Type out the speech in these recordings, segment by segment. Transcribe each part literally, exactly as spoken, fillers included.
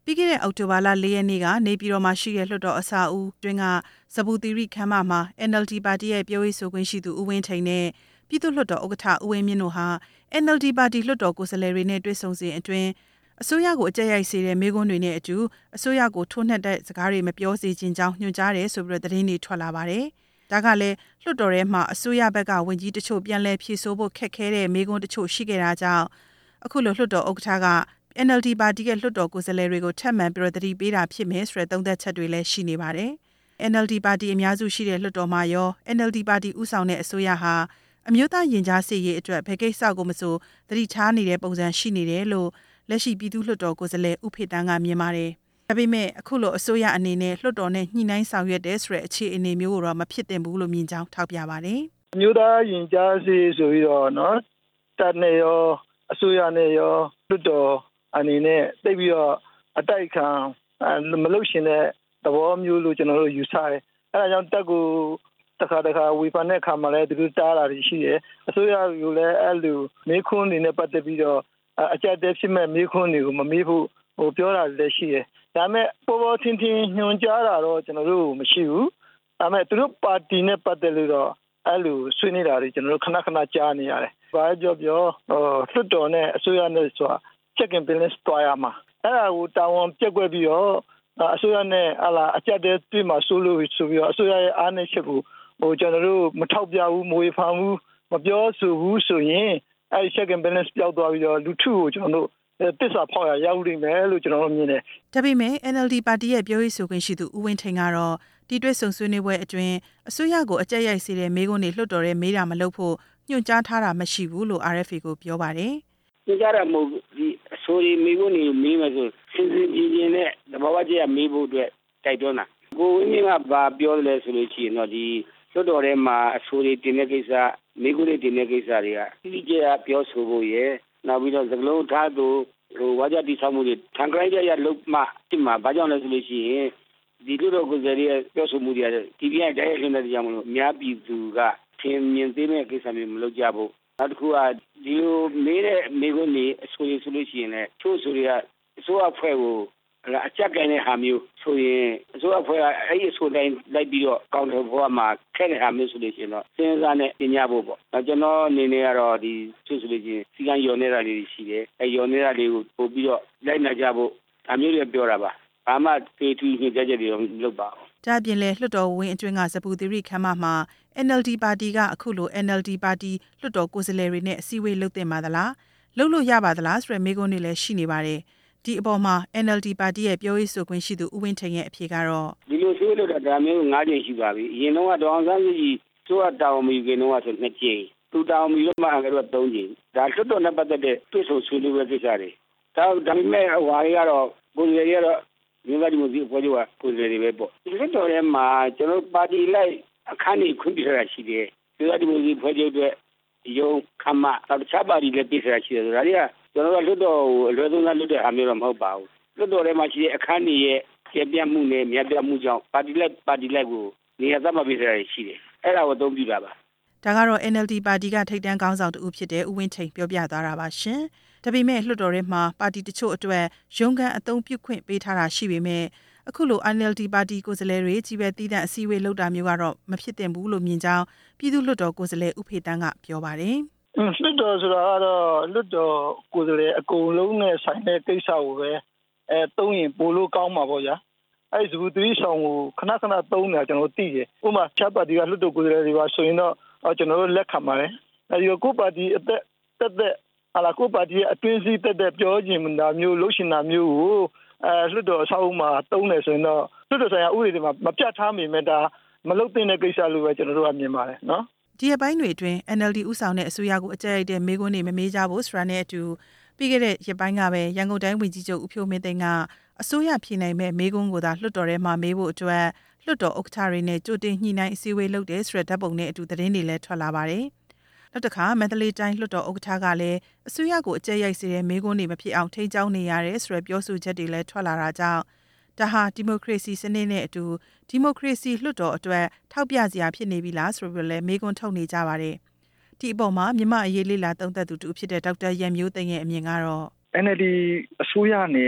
ပြီးခဲ့တဲ့အောက်တိုဘာလ၄ရက်နေ့ကနေပြည်တော်မှာရှိတဲ့လွှတ်တော်အဆောက်အဦတွင်ကဇဘူတီရီခမ်းမမှာ အန် အယ်လ် ဒီ ပါတီရဲ့ပြောရေးဆိုခွင့်ရှိသူဦးဝင်းထိန်နဲ့ပြည်သူ့လွှတ်တော်ဥက္ကဋ္ဌဦးဝင်းမြင့်တို့ဟာ အန် အယ်လ် ဒီ ပါတီလွှတ်တော်ကိုယ်စားလှယ်တွေနဲ့တွေ့ဆုံစဉ်အတွင်းအစိုးရကိုအကြက်ရိုက်စေတဲ့မေးခွန်းတွေနဲ့အတူအစိုးရကိုထိုးနှက်တဲ့စကားတွေမပြောစေချင်ကြောင်းညွှန်ကြားတယ်ဆိုပြီးတော့သတင်းတွေထွက်လာပါတယ်။ဒါကလည်းလွှတ်တော်ထဲမှာအစိုးရဘက်ကဝန်ကြီးတချို့ပြန်လည်ဖြေဆိုဖို့ခက်ခဲတဲ့မေးခွန်းတချို့ရှိခဲ့တာကြောင့်အခုလိုလွှတ်တော်ဥက္ကဋ္ဌက အန် အယ်လ် ဒီ ပါတီရဲ့လွှတ်တော်ကိုယ်စားလှယ်တွေကိုထပ်မံပြီးတော့တတိပေးတာဖြစ်မယ်ဆိုတဲ့သုံးသပ်ချက်တွေလည်းရှိနေပါတယ်။ အန် အယ်လ် ဒီ ပါတီအများစုရှိတဲ့လွှတ်တော်မှာရော အန် အယ်လ် ဒီ ပါတီဦးဆောင်တဲ့အစိုးရဟာအမျိုးသားရင်ကြားစေ့ရေးအတွက်ဘယ်ကိစ္စကိုမဆိုတတိထားနေတဲ့ပုံစံရှိနေတယ်လို့လက်ရှိပြည်သူ့လွှတ်တော်ကိုယ်စားလှယ်ဦးဖေတန်းကမြင်ပါတယ်။ဒါပေမဲ့အခုလိုအစိုးရအနေနဲ့လွှတ်တော်နဲ့ညှိနှိုင်းဆောင်ရွက်တဲ့ဆိုတဲ့အခြေအနေမျိုးကိုတော့မဖြစ်သင့်ဘူးလို့မြင်ကြောင်းထောက်ပြပါတယ်။အမျိုးသားရင်ကြားစေ့ဆိုပြီးတော့နော်တပ်နဲ့ရောအစိုးရနဲ့ရောလွှတ်တော်အနေနဲ့တိတ်ပြီးတော့အတိုက်ခံမလုပ်ရှင်တဲ့သဘောမျိုးလို့ကျွန်တော်တို့ယူဆတယ်။အဲဒါကြောင့်တက်ကိုတခါတခါဝေဖန်တဲ့အခါမှာလည်းသူတို့တားတာတွေရှိတယ်။အစိုးရကလည်းအဲ့လိုမေးခွန်းတွေနဲ့ပတ်သက်ပြီးတော့အကြက်တဲဖြစ်မဲ့မေးခွန်းတွေကိုမမေးဖို့ဟိုပြောတာလည်းရှိတယ်။ဒါပေမဲ့ပေါ်ပေါ်ထင်ထင်ညွှန်ကြားတာတော့ကျွန်တော်တို့မရှိဘူး။ဒါပေမဲ့သူတို့ပါတီနဲ့ပတ်သက်လို့တော့အဲ့လိုဆွေးနေတာတွေကျွန်တော်တို့ခဏခဏကြားနေရတယ်။ဘာကြောပြောဟိုလွှတ်တော်နဲ့အစိုးရနဲ့ဆိုတာ check and balance တွားရမှာအဲ့ဒါကိုတာဝန်ပြက်ကွက်ပြီးတော့အစိုးရနဲ့အလားအကြက်တဲ့တွေ့မှာဆိုလို့ဆိုပြီးတော့အစိုးရရဲ့အားနည်းချက်ကိုဟိုကျွန်တော်တို့မထောက်ပြဘူးမဝေဖန်ဘူးမပြောဆိုဘူးဆိုရင်အဲ့ check and balance ပြောက်သွားပြီးတော့လူထုကိုကျွန်တော်တို့တစ္ဆာဖောက်ရရောက်လိမ့်မယ်လို့ကျွန်တော်တို့မြင်တယ်။ဒါပေမဲ့ အန် အယ်လ် ဒီ ပါတီရဲ့ပြောရေးဆိုခွင့်ရှိသူဦးဝင်းထိန်ကတော့ဒီတွေ့ဆုံဆွေးနွေးပွဲအတွင်းအစိုးရကိုအကြက်ရိုက်စေတဲ့မေးခွန်းတွေလွှတ်တော်ထဲမေးတာမလုပ်ဖို့ညွှန်ကြားထားတာမရှိဘူးလို့ အာရ် အက်ဖ် အေ ကိုပြောပါတယ်။ညွှန်ကြားတာမဟုတ်ဒီအစိုးရမေးခွန်းတွေမေးမယ်ဆိုစဉ်စဉ်ကြင်ကြင်နဲ့သဘာဝကျရမေးဖို့အတွက်တိုက်တွန်းတာ။ကိုဝင်းမြင့်ကဘာပြောလဲဆိုလို့ရှိရင်တော့ဒီလွှတ်တော်ထဲမှာအစိုးရတင်တဲ့ကိစ္စမေးခွန်းတွေတင်တဲ့ကိစ္စတွေကတိကျကျပြောဆိုဖို့ရယ်နောက်ပြီးတော့သကလုံးထားသူဟိုဝါကြတိဆောက်မှုတွေထန်ကြိုင်းကြရလုံးမှဒီမှာဘာကြောင့်လဲဆိုလို့ရှိရင်ဒီလိုတော့ကိုယ်စားလှယ်ရဲ့ပြောဆိုမှုတွေဒီပြိုင်တိုင်းအလှည့်နဲ့ကြောင့်မလို့အများပြည်သူကထင်မြင်သေးတဲ့ကိစ္စမျိုးမလုပ်ကြဘူးနောက်တစ်ခုကဒီလိုမေးတဲ့မေးခွန်းတွေအဆိုရဆိုလို့ရှိရင်လည်းချို့ဆိုတွေကအစိုးရအဖွဲ့ကိုအကြက်ကိုင်းတဲ့ဟာမျိုးဆိုရင်အစိုးရအဖွဲ့ကအဲ့ဒီအဆိုတိုင်းလိုက်ပြီးတော့ကောင်းတယ်ဘဝမှာခက်တဲ့ဟာမျိုးဆိုလို့ရှိရင်တော့စဉ်းစားနဲ့ပြင်ရဖို့ပေါ့။ကျွန်တော်အနေနဲ့ကတော့ဒီချို့ဆိုလို့ရှိရင်စီကံယော်နေတာလေးရှိတယ်။အဲ့ယော်နေတာလေးကိုပို့ပြီးတော့လိုက်နာကြဖို့အမျိုးတွေပြောတာပါ။ဘာမှဖေးထူးညှိကြချက်တွေတော့မလုပ်ပါဘူး။ဒါပြင်လေလွှတ်တော်ဝင်းအတွင်းကဇပူသီရိခမ်းမမှာ အန် အယ်လ် ဒီ ပါတီကအခုလို အန် အယ်လ် ဒီ ပါတီလွှတ်တော်ကိုယ်စားလှယ်တွေနဲ့အစည်းအဝေးလုပ်တင်ပါသလား။လုပ်လို့ရပါသလားဆိုတဲ့မေးခွန်းတွေလည်းရှိနေပါတယ်။ဒီအပေါ်မှာ အန် အယ်လ် ဒီ ပါတီရဲ့ပြောရေးဆိုခွင့်ရှိသူဦးဝင်းထိန်ရဲ့အဖြေကတော့ဒီလိုဆွေးလို့တာမျိုး၅ကြိမ်ရှိပါပြီ။အရင်တော့ဒေါအောင်ဆန်းစုကြည်စိုးရတာဝန်မယူခင်တော့ဆိုနှစ်ကြိမ်သူတာဝန်မယူမှကတော့သုံးကြိမ်ဒါလွှတ်တော်နဲ့ပတ်သက်တဲ့တွေ့ဆုံဆွေးနွေးပွဲကိစ္စတွေဒါဒါပေမဲ့ဟိုဟာတွေကတော့ကိုယ်တွေကတော့မြို့သားဒီမိုကရေစီအဖွဲ့ချုပ်ကကိုယ်စားလှယ်တွေပဲပေါ့ဒီလွှတ်တော်ထဲမှာကျွန်တော်ပါတီလိုက်အခန်းကြီးခွင့်ပြုထားတာရှိတယ်မြို့သားဒီမိုကရေစီအဖွဲ့ချုပ်အတွက်ရုံးခမနောက်တခြားပါတီလည်းပြည်ထားတာရှိတယ်ဆိုဒါတွေကကျွန်တော်တို့လွှတ်တော်ကိုအလွယ်သုံးစားလွှတ်တဲ့အားမျိုးတော့မဟုတ်ပါဘူးလွှတ်တော်ထဲမှာရှိတဲ့အခန်းကြီးရဲ့ကျေပြတ်မှုနဲ့မြတ်ပြတ်မှုကြောင့်ပါတီလိုက်ပါတီလိုက်ကိုနေရာသတ်မှတ်ပေးထားတာရှိတယ်အဲ့ဒါကိုအသုံးပြုတာပါဒါကတော့ အန် အယ်လ် ဒီ ပါတီကထိပ်တန်းခေါင်းဆောင်တဦးဖြစ်တဲ့ဦးဝင်းထိန်ပြောပြသွားတာပါရှင်။ဒါပေမဲ့လွှတ်တော်ထဲမှာပါတီတချို့အတွက်ရုံးခန်းအသုံးပြုခွင့်ပေးထားတာရှိပေမဲ့အခုလို အန် အယ်လ် ဒီ ပါတီကိုယ်စားလှယ်တွေကြီးပဲတည်တဲ့အစည်းအဝေးလုပ်တာမျိုးကတော့မဖြစ်သင့်ဘူးလို့မြင်ကြောင်းပြည်သူ့လွှတ်တော်ကိုယ်စားလှယ်ဦးဖေတန်းကပြောပါတယ်။လွှတ်တော်ဆိုတာကတော့လွှတ်တော်ကိုယ်စားလှယ်အကုန်လုံးနဲ့ဆိုင်တဲ့ကိစ္စကိုပဲအဲသုံးရင်ပိုလို့ကောင်းမှာပေါ့ဗျာ။အဲဇဘူသီဆောင်ကိုခဏခဏသုံးနေတာကျွန်တော်သိတယ်။ဥပမာချပ်ပါတီကလွှတ်တော်ကိုယ်စားလှယ်တွေပါဆိုရင်တော့ကျွန်တော်တို့လက်ခံပါတယ်။အဲဒီကိုပါတီအသက်တက်တဲ့ဟာလာကိုပါတီရဲ့အတွင်းစည်းတက်တဲ့ပြောခြင်းတာမျိုးလှုပ်ရှင်တာမျိုးကိုအဲလွှတ်တော်အဆောက်အဦမှာတုံးတယ်ဆိုရင်တော့လွှတ်တော်ဆိုင်ရာဥပဒေတွေမှာမပြတ်ထားမိမဲ့ဒါမလုပ်သင့်တဲ့ကိစ္စလို့ပဲကျွန်တော်တို့ကမြင်ပါတယ်နော်ဒီအပိုင်းတွေအတွင်း အန် အယ်လ် ဒီ ဥဆောင်တဲ့အစိုးရကိုအကြိုက်တဲ့မေးခွန်းတွေမမေးကြဘူးဆိုတာနဲ့အတူပြီးခဲ့တဲ့ရက်ပိုင်းကပဲရန်ကုန်တိုင်းဝန်ကြီးချုပ်ဦးဖြိုးမင်းသိန်းကအစိုးရပြည်နိုင်မဲ့မေးခွန်းကိုသာလွှတ်တော်ထဲမှာမေးဖို့အတွက်လွှတ်တော်ဥက္ကဋ္ဌတွေနဲ့ကြိုတင်ညှိနှိုင်းအစည်းအဝေးလုပ်တယ်ဆိုတဲ့ဓာတ်ပုံနဲ့အတူသတင်းတွေလည်းထွက်လာပါတယ်နောက်တစ်ခါမန္တလေးတိုင်းလွှတ်တော်ဥက္ကဋ္ဌကလည်းအစိုးရကိုအကြက်ရိုက်စေတဲ့မေးခွန်းတွေမဖြစ်အောင်ထိန်းကျောင်းနေရတယ်ဆိုတဲ့ပြောဆိုချက်တွေလည်းထွက်လာတာကြောင့်ဒါဟာဒီမိုကရေစီစနစ်နဲ့အတူဒီမိုကရေစီလွှတ်တော်အတွက်ထောက်ပြစရာဖြစ်နေပြီလားဆိုပြီးလည်းမေးခွန်းထုတ်နေကြပါတယ်ဒီအပေါ်မှာမြန်မာအရေးလေးလာသုံးသပ်သူတူဖြစ်တဲ့ဒေါက်တာရန်မျိုးသိန်းရဲ့အမြင်ကတော့အန် အယ်လ် ဒီ အစိုးရနဲ့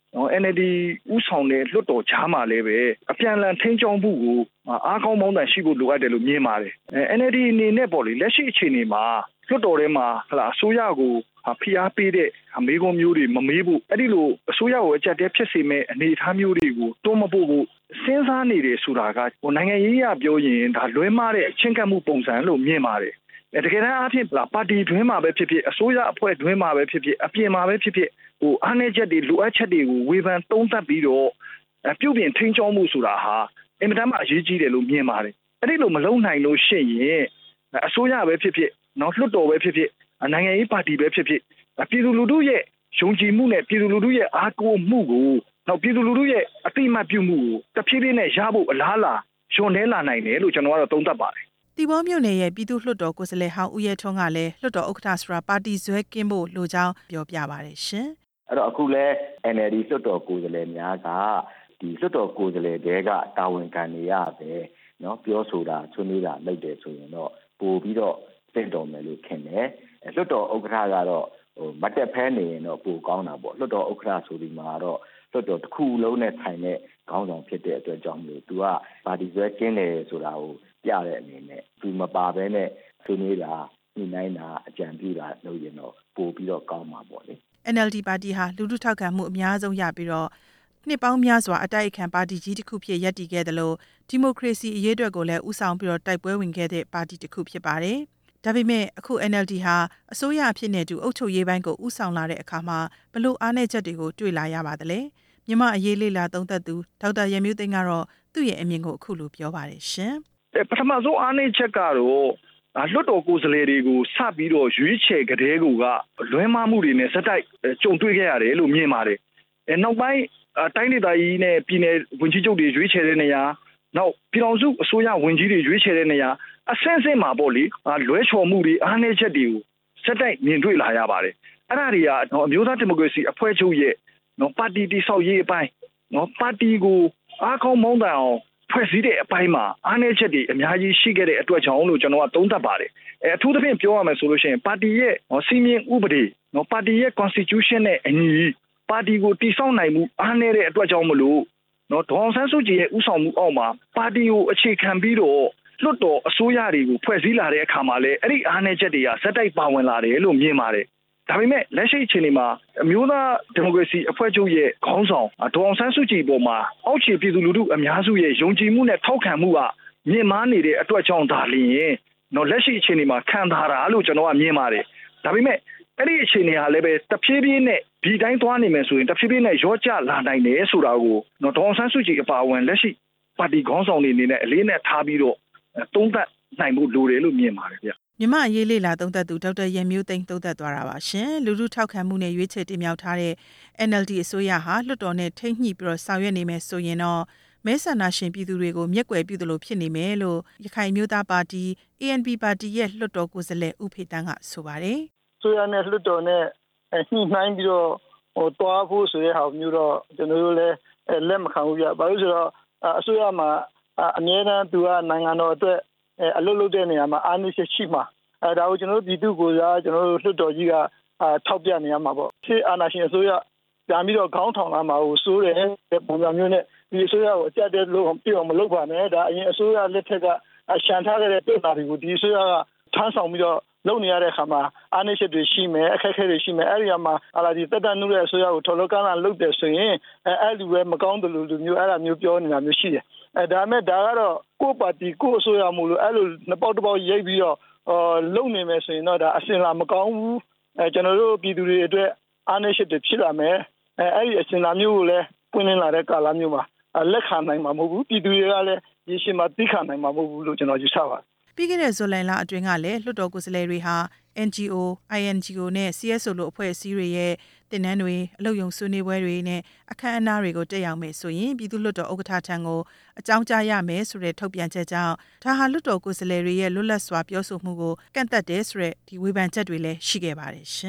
နော် N L D ဥဆောင်တဲ့လွှတ်တော်ကြားမှာလည်းပဲအပြန်အလှန်ထိန်းကျောင်းမှုကိုအားကောင်းမောင်းတန်ရှိဖို့လိုအပ်တယ်လို့မြင်ပါတယ်။ N L D အနေနဲ့ပေါ့လေလက်ရှိအခြေအနေမှာလွှတ်တော်ထဲမှာဟလာအစိုးရကိုဖိအားပေးတဲ့မေးခွန်းမျိုးတွေမမေးဖို့အဲ့ဒီလိုအစိုးရကိုအကြက်တဲဖြစ်စေမဲ့အနေအထားမျိုးတွေကိုတွန်းမပို့ဖို့စဉ်းစားနေတယ်ဆိုတာကဟိုနိုင်ငံရေးအရပြောရင်ဒါလွဲမှားတဲ့အချင်းကပ်မှုပုံစံလို့မြင်ပါတယ်တကယ်တမ်းအဖြစ်ပါတီတွင်းမှာပဲဖြစ်ဖြစ်အစိုးရအဖွဲ့တွင်းမှာပဲဖြစ်ဖြစ်အပြင်မှာပဲဖြစ်ဖြစ်ဟိုအားနည်းချက်တွေလိုအပ်ချက်တွေကိုဝေဖန်သုံးသပ်ပြီးတော့ပြုပြင်ထိန်းကျောင်းမှုဆိုတာဟာအင်မတန်မှအရေးကြီးတယ်လို့မြင်ပါတယ်အဲ့ဒီလိုမလုံနိုင်လို့ရှိရင်အစိုးရပဲဖြစ်ဖြစ်နော်လွှတ်တော်ပဲဖြစ်ဖြစ်နိုင်ငံရေးပါတီပဲဖြစ်ဖြစ်ပြည်သူလူထုရဲ့ယုံကြည်မှုနဲ့ပြည်သူလူထုရဲ့အားကိုးမှုကိုနောက်ပြည်သူလူထုရဲ့အတိအမှတ်ပြုမှုကိုတဖြည်းဖြည်းနဲ့ရဖို့အလားအလာရှုံနေလာနိုင်တယ်လို့ကျွန်တော်ကတော့သုံးသပ်ပါတယ်တီဘောမြို့နယ်ရဲ့ပြည်သူ့လွှတ်တော်ကိုယ်စားလှယ်ဟောင်းဦးရဲထွန်းကလည်းလွှတ်တော်ဥက္ကဋ္ဌဆိုတာပါတီဇွဲကင်းဖို့လိုကြောင်းပြောပြပါတယ်ရှင်အဲ့တော့အခုလဲ N L D လွှတ်တော်ကိုယ်စားလှယ်များကဒီလွှတ်တော်ကိုယ်စားလှယ်တွေကတာဝန်ခံနေရပဲเนาะပြောဆိုတာဆွေးနွေးတာလုပ်တယ်ဆိုရင်တော့ပို့ပြီးတော့သိတော်မယ်လို့ခင်တယ်လွှတ်တော်ဥက္ကဋ္ဌကတော့ဟိုမတက်ဖဲနေရင်တော့ပိုကောင်းတာပေါ့လွှတ်တော်ဥက္ကဋ္ဌဆိုဒီမှာတော့လွှတ်တော်တစ်ခုလုံးနဲ့ဆိုင်တဲ့ခေါင်းဆောင်ဖြစ်တဲ့အတွက်ကြောင့်မလို့ तू ကပါတီဆွဲကျင်းတယ်ဆိုတာကိုပြတဲ့အနေနဲ့ तू မပါဘဲနဲ့ဆွေးနွေးတာညှိနှိုင်းတာအကြံပြုတာလုပ်ရင်တော့ပိုပြီးတော့ကောင်းမှာပေါ့လေ N L D ပါတီဟာလူထုထောက်ခံမှုအများဆုံးရပြီးတော့နှစ်ပေါင်းများစွာအတိုက်အခံပါတီကြီးတစ်ခုဖြစ်ရပ်တည်ခဲ့တယ်လို့ဒီမိုကရေစီအရေးအတွက်ကိုလည်းဦးဆောင်ပြီးတော့တိုက်ပွဲဝင်ခဲ့တဲ့ပါတီတစ်ခုဖြစ်ပါတယ်။ဒါပေမဲ့အခု N L D ဟာအစိုးရအဖြစ်နဲ့တူအုပ်ချုပ်ရေးပိုင်းကိုဦးဆောင်လာတဲ့အခါမှာဘလို့အားနည်းချက်တွေကိုတွေ့လာရပါသလဲ။မြန်မာအရေးလေးလာသုံးသပ်သူဒေါက်တာရန်မျိုးသိန်းကတော့သူ့ရဲ့အမြင်ကိုအခုလိုပြောပါတယ်ရှင်။ပထမဆုံးအားနည်းချက်ကတော့လွှတ်တော်ကိုယ်စားလှယ်တွေကိုစပြီးတော့ရွေးချယ်ကြတဲ့ကူကလွဲမှားမှုတွေနဲ့စက်တိုက်ကြုံတွေ့ခဲ့ရတယ်လို့မြင်ပါတယ်။အဲနောက်ပိုင်းတိုင်းဒေသကြီးနဲ့ပြည်နယ်ဝန်ကြီးချုပ်တွေရွေးချယ်တဲ့နေရာနောက်ပြည်တော်စုအစိုးရဝန်ကြီးတွေရွေးချယ်တဲ့နေရာအဆင့်ဆင့်မှာပေါ့လေလွဲချော်မှုတွေအားနည်းချက်တွေကိုစက်တိုက်မြင်တွေ့လာရပါတယ်။အဲ့ဒါတွေကအမျိုးသားဒီမိုကရေစီအဖွဲ့ချုပ်ရဲ့နော်ပါတီတိဆောက်ရေးအပိုင်းနော်ပါတီကိုအားကောင်းမောင်းတန်အောင်ဖွဲ့စည်းတဲ့အပိုင်းမှာအားနည်းချက်တွေအများကြီးရှိခဲ့တဲ့အတွက်ကြောင့်လို့ကျွန်တော်ကသုံးသပ်ပါတယ်။အဲအထူးသဖြင့်ပြောရမယ်ဆိုလို့ရှိရင်ပါတီရဲ့စီမင်းဥပဒေနော်ပါတီရဲ့ constitution နဲ့အညီပါတီကိုတည်ဆောက်နိုင်မှုအားနည်းတဲ့အတွက်ကြောင့်မလို့နော်ဒေါ်အောင်ဆန်းစုကြည်ရဲ့ဥဆောင်မှုအောက်မှာပါတီကိုအခြေခံပြီးတော့လွှတ်တော်အစိုးရတွေကိုဖွဲ့စည်းလာတဲ့အခါမှာလည်းအဲ့ဒီအားနည်းချက်တွေကစက်တိုက်ပါဝင်လာတယ်လို့မြင်ပါတယ်။ဒါပေမဲ့လက်ရှိအခြေအနေမှာအမျိုးသားဒီမိုကရေစီအဖွဲ့ချုပ်ရဲ့ခေါင်းဆောင်ဒေါ်အောင်ဆန်းစုကြည်ပေါ်မှာအောက်ခြေပြည်သူလူထုအများစုရဲ့ယုံကြည်မှုနဲ့ထောက်ခံမှုကမြင့်မားနေတဲ့အတွက်ကြောင့်ဒါလျှင်နော်လက်ရှိအခြေအနေမှာခံထားတာလို့ကျွန်တော်ကမြင်ပါတယ်။ဒါပေမဲ့အဲ့ဒီအခြေအနေဟာလည်းပဲတဖြည်းဖြည်းနဲ့ဒီတိုင်းသွားနေမယ်ဆိုရင်တဖြည်းဖြည်းနဲ့ရောကျလာနိုင်တယ်ဆိုတာကိုနော်ဒေါ်အောင်ဆန်းစုကြည်အပါအဝင်လက်ရှိပါတီခေါင်းဆောင်တွေအနေနဲ့အလေးနဲ့ထားပြီးတော့သုံးသပ်နိုင်မှုလိုတယ်လို့မြင်ပါတယ်ဗျ။မြန်မာအရေးလေးလာသုံးသပ်သူဒေါက်တာရန်မျိုးသိန်းသုံးသပ်သွားတာပါရှင်။လူထုထောက်ခံမှုနဲ့ရွေးချယ်တင်မြှောက်ထားတဲ့ N L D အစိုးရဟာလွှတ်တော်နဲ့ထိမ့်ညှိပြီးတော့ဆောင်ရွက်နေမယ်ဆိုရင်တော့မဲဆန္ဒရှင်ပြည်သူတွေကိုမျက်ကွယ်ပြုသလိုဖြစ်နေမယ်လို့ရခိုင်မျိုးသားပါတီ A N P ပါတီရဲ့လွှတ်တော်ကိုယ်စားလှယ်ဦးဖေတန်းကဆိုပါတယ်။ဆိုရနဲ့လွှတ်တော်နဲ့ညှိနှိုင်းပြီးတော့ဟိုတွားဖို့ဆိုတဲ့ဟာမျိုးတော့ကျွန်တော်တို့လည်းလက်မခံဘူးပြ။ဘာလို့ဆိုတော့အစိုးရမှာအမြဲတမ်းသူကနိုင်ငံတော်အတွက်အလုပ်လုပ်တဲ့နေရာမှာအားနည်းချက်ရှိမှာအဲဒါကိုကျွန်တော်တို့ပြည်သူ့ကိုယ်စားကျွန်တော်တို့လွှတ်တော်ကြီးကထောက်ပြနေရမှာပေါ့ရှေ့အာဏာရှင်အစိုးရပြန်ပြီးတော့ခေါင်းထောင်လာမှာကိုစိုးတယ်ပုံစံမျိုးနဲ့ဒီအစိုးရကိုအကြက်တဲလို့ပြအောင်မလုပ်ပါနဲ့ဒါအရင်အစိုးရလက်ထက်ကရှန်ထားခဲ့တဲ့ပြည်သားတွေကိုဒီအစိုးရကထမ်းဆောင်ပြီးတော့လုပ်နေရတဲ့အခါမှာအားနည်းချက်တွေရှိမယ်အခက်အခဲတွေရှိမယ်အဲ့ဒီမှာအာလာဒီတက်တန်နုတဲ့အစိုးရကိုထော်လောကန်းလာလုပ်တယ်ဆိုရင်အဲအဲ့လူပဲမကောင်းတယ်လို့လူမျိုးအဲ့ဒါမျိုးပြောနေတာမျိုးရှိတယ်အဲဒါမဲ့ဒါကတော့ကိုယ့်ပါတီကိုယ့်အစိုးရမို့လို့အဲ့လိုနှစ်ပေါက်တစ်ပေါက်ရိပ်ပြီးတော့အော်လုံနေမယ်ဆိုရင်တော့ဒါအစင်လာမကောင်းဘူးအဲကျွန်တော်တို့ပြည်သူတွေအတွက်အားနည်းချက်တွေဖြစ်လာမယ်အဲအဲ့ဒီအစင်လာမျိုးကိုလည်းပွင့်လင်းလာတဲ့ကာလမျိုးမှာလက်ခံနိုင်မှာမဟုတ်ဘူးပြည်သူတွေကလည်းရရှိမှသိခံနိုင်မှာမဟုတ်ဘူးလို့ကျွန်တော်ယူဆပါတယ်ပြီးခဲ့တဲ့ဇူလိုင်လအတွင်းကလည်းလွှတ်တော်ကိုယ်စားလှယ်တွေဟာ N G O, I N G O နဲ့ C S O လိုအဖွဲ့အစည်းတွေရဲ့တင်နန်းတွေအလုပ်ရုံဆွေးနွေးပွဲတွေနဲ့အခမ်းအနားတွေကိုတက်ရောက်မယ်ဆိုရင်ပြည်သူ့လွှတ်တော်ဥက္ကဋ္ဌထံကိုအကြောင်းကြားရမယ်ဆိုတဲ့ထုတ်ပြန်ချက်ကြောင့်ဒါဟာလွှတ်တော်ကိုယ်စားလှယ်တွေရဲ့လွတ်လပ်စွာပြောဆိုမှုကိုကန့်သတ်တယ်ဆိုတဲ့ဒီဝေဖန်ချက်တွေလည်းရှိခဲ့ပါတယ်ရှ